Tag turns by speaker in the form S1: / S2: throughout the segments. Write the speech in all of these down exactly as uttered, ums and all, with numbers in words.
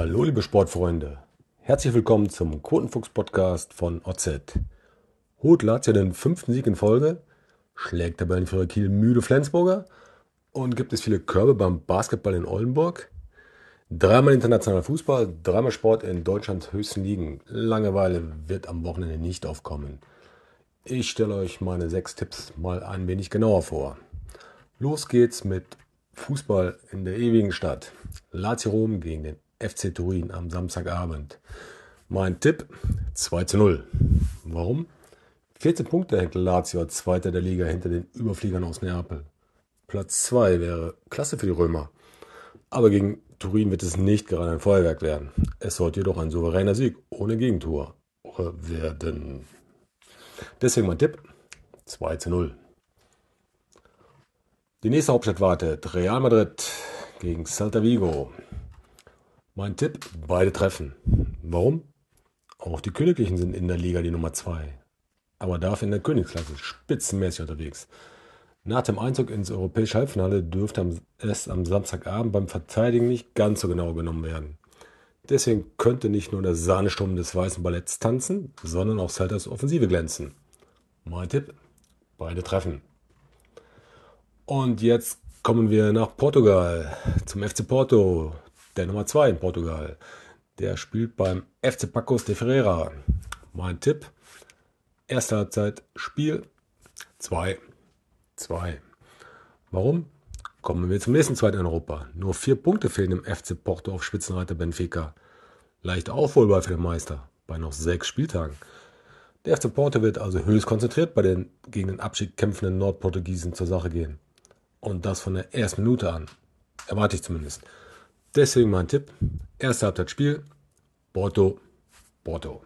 S1: Hallo liebe Sportfreunde, herzlich willkommen zum Quotenfuchs-Podcast von O Z. Holt Lazio den fünften Sieg in Folge, schlägt Tabellenführer Kiel müde Flensburger und gibt es viele Körbe beim Basketball in Oldenburg. Dreimal internationaler Fußball, dreimal Sport in Deutschlands höchsten Ligen. Langeweile wird am Wochenende nicht aufkommen. Ich stelle euch meine sechs Tipps mal ein wenig genauer vor. Los geht's mit Fußball in der ewigen Stadt. Lazio Rom gegen den F C Turin am Samstagabend. Mein Tipp: zwei zu null. Warum? vierzehn Punkte hängt Lazio als Zweiter der Liga hinter den Überfliegern aus Neapel. Platz zwei wäre klasse für die Römer. Aber gegen Turin wird es nicht gerade ein Feuerwerk werden. Es sollte jedoch ein souveräner Sieg ohne Gegentor werden. Deswegen mein Tipp: zwei zu null. Die nächste Hauptstadt wartet: Real Madrid gegen Celta Vigo. Mein Tipp: beide treffen. Warum? Auch die Königlichen sind in der Liga die Nummer zwei. Aber dafür in der Königsklasse spitzenmäßig unterwegs. Nach dem Einzug ins europäische Halbfinale dürfte es am Samstagabend beim Verteidigen nicht ganz so genau genommen werden. Deswegen könnte nicht nur der Sahnesturm des weißen Balletts tanzen, sondern auch Celtas Offensive glänzen. Mein Tipp: beide treffen. Und jetzt kommen wir nach Portugal, zum F C Porto, der Nummer zwei in Portugal. Der spielt beim F C Paços de Ferreira. Mein Tipp: erste Halbzeit Spiel zwei zu zwei. Warum? Kommen wir zum nächsten Zweiten in Europa. Nur vier Punkte fehlen dem F C Porto auf Spitzenreiter Benfica. Leicht aufholbar für den Meister bei noch sechs Spieltagen. Der F C Porto wird also höchst konzentriert bei den gegen den Abstieg kämpfenden Nordportugiesen zur Sache gehen. Und das von der ersten Minute an. Erwarte ich zumindest. Deswegen mein Tipp: erste Halbzeit Spiel Porto, Porto.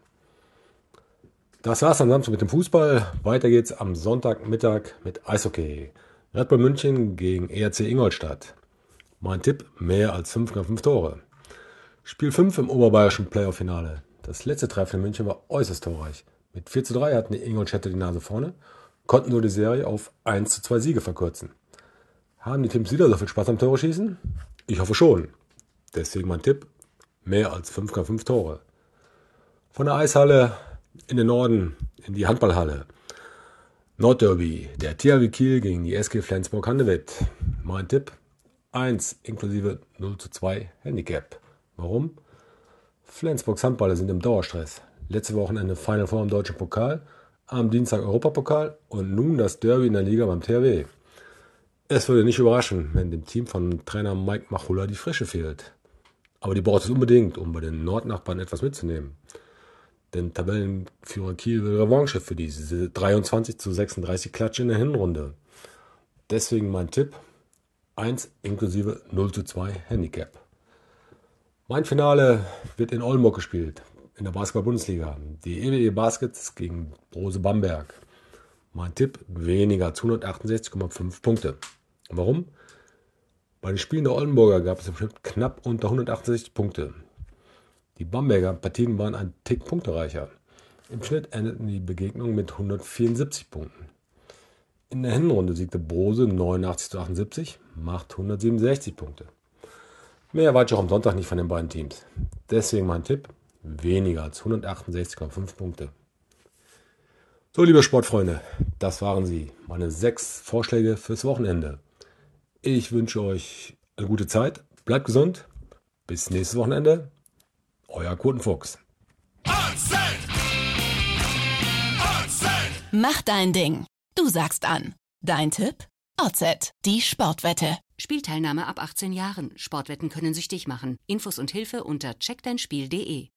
S1: Das war's am Samstag mit dem Fußball. Weiter geht's am Sonntagmittag mit Eishockey. Red Bull München gegen E R C Ingolstadt. Mein Tipp: mehr als fünf Komma fünf Tore. Spiel fünf im oberbayerischen Playoff-Finale. Das letzte Treffen in München war äußerst torreich. Mit vier zu drei hatten die Ingolstädter die Nase vorne, konnten nur die Serie auf eins zu zwei Siege verkürzen. Haben die Teams wieder so viel Spaß am Tore schießen? Ich hoffe schon. Deswegen mein Tipp: mehr als fünf Komma fünf Tore. Von der Eishalle in den Norden, in die Handballhalle. Nordderby, der T H W Kiel gegen die S G Flensburg-Handewitt. Mein Tipp: eins inklusive null zu zwei Handicap. Warum? Flensburgs Handballer sind im Dauerstress. Letzte Wochenende Final Four im Deutschen Pokal, am Dienstag Europapokal und nun das Derby in der Liga beim T H W. Es würde nicht überraschen, wenn dem Team von Trainer Mike Machula die Frische fehlt. Aber die braucht es unbedingt, um bei den Nordnachbarn etwas mitzunehmen. Denn Tabellenführer Kiel will Revanche für diese dreiundzwanzig zu sechsunddreißig Klatsche in der Hinrunde. Deswegen mein Tipp: eins inklusive null zu zwei Handicap. Mein Finale wird in Oldenburg gespielt, in der Basketball-Bundesliga. Die E W E Baskets gegen Brose Bamberg. Mein Tipp: weniger als hundertachtundsechzig Komma fünf Punkte. Warum? Bei den Spielen der Oldenburger gab es im Schnitt knapp unter hundertachtundsechzig Punkte. Die Bamberger Partien waren ein Tick punktereicher. Im Schnitt endeten die Begegnungen mit hundertvierundsiebzig Punkten. In der Hinrunde siegte Brose neunundachtzig zu achtundsiebzig, macht hundertsiebenundsechzig Punkte. Mehr erwarte ich auch am Sonntag nicht von den beiden Teams. Deswegen mein Tipp: weniger als hundertachtundsechzig Komma fünf Punkte. So, liebe Sportfreunde, das waren sie, meine sechs Vorschläge fürs Wochenende. Ich wünsche euch eine gute Zeit, bleibt gesund, bis nächstes Wochenende, euer Quotenfuchs.
S2: Mach dein Ding, du sagst an. Dein Tipp? O Z, die Sportwette.
S3: Spielteilnahme ab achtzehn Jahren. Sportwetten können süchtig machen. Infos und Hilfe unter check dein spiel punkt de.